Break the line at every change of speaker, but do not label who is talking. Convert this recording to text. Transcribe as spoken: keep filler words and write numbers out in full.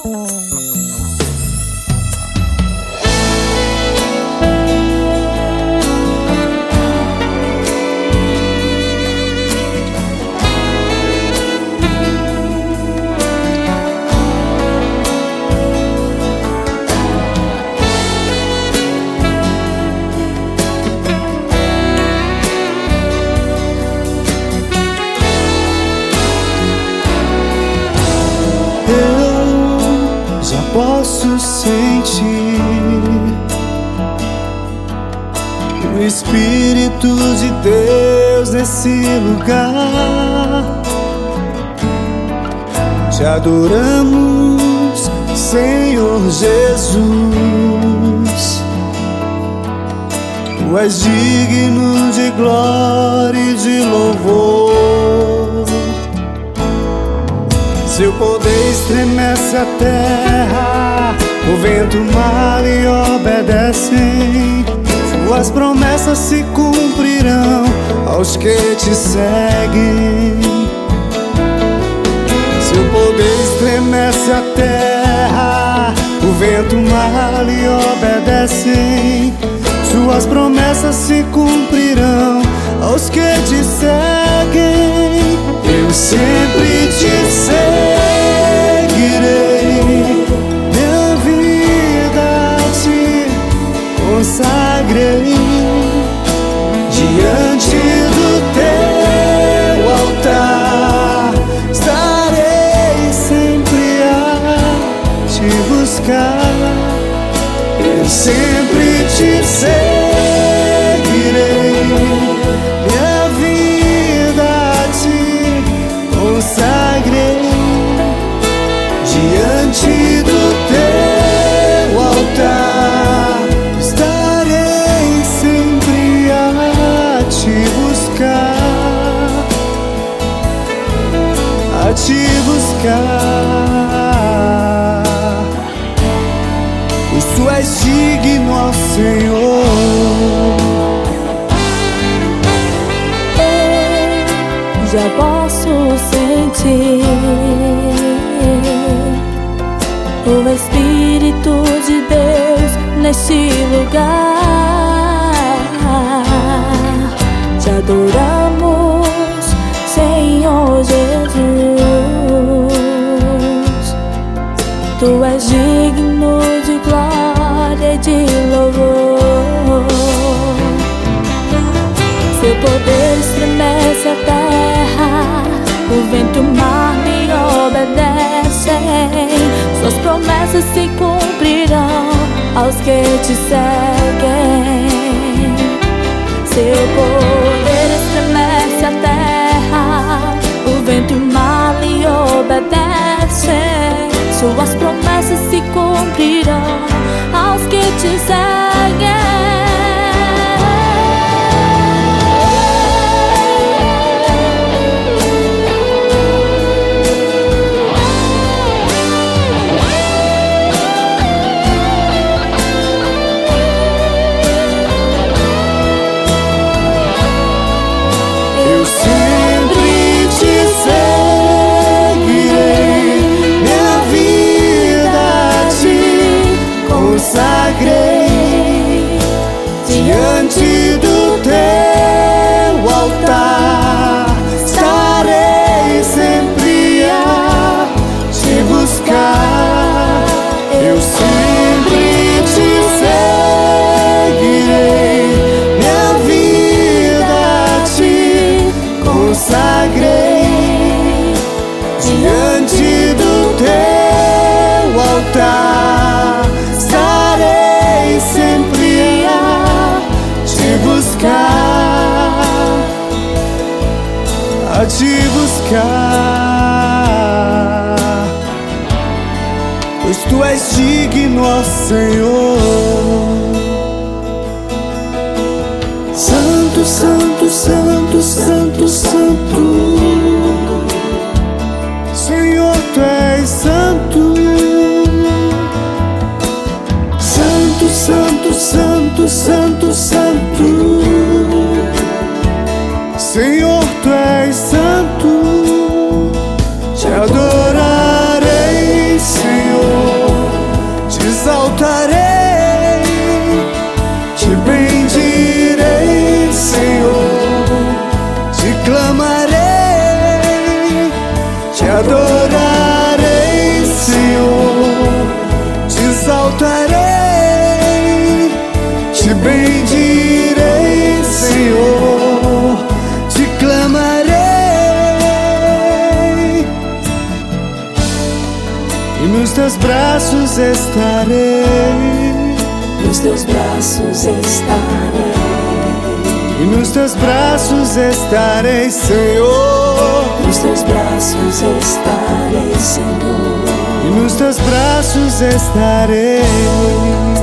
Posso sentir o Espírito de Deus nesse lugar. Te adoramos, Senhor Jesus. Tu és digno de glória e de louvor. Seu poder estremece a terra, o vento e o mar lhe obedecem. Suas promessas se cumprirão aos que te seguem. Seu poder estremece a terra, o vento e o mar lhe obedecem. Suas promessas se cumprirão aos que te seguem. Eu sempre te seguirei, minha vida te consagrei. Diante do teu altar estarei sempre a te buscar. Eu sempre te seguirei, minha vida te consagrei. Diante do teu altar estarei sempre a te buscar, a te buscar, pois tu és digno, ó Senhor.
Já posso sentir o Espírito de Deus neste lugar. Te adoramos, Senhor Jesus. Tu és digno de glória e de louvor. Seu poder estremece a terra, o vento e o mar lhe obedecem. Suas promessas se cumprirão aos que te seguem. Seu poder estremece a terra, o vento e o mar lhe obedecem. Suas promessas se cumprirão aos que te seguem.
Diante do teu altar estarei sempre a te buscar. Eu sempre te seguirei, minha vida te consagrei. Diante do teu altar estarei sempre a te buscar, a te buscar, pois tu és digno, ó Senhor. Santo, santo, santo, santo, santo, Senhor, tu és santo. Santo, santo, santo, santo, santo, Senhor, tu és santo. Te adorarei, Senhor. clamarei, te adorarei, Senhor, te exaltarei, te bendirei, Senhor, te clamarei, e nos teus braços estarei,
nos teus braços estarei,
e nos teus braços estarei, Senhor,
nos teus braços estarei, Senhor,
e nos teus braços estarei.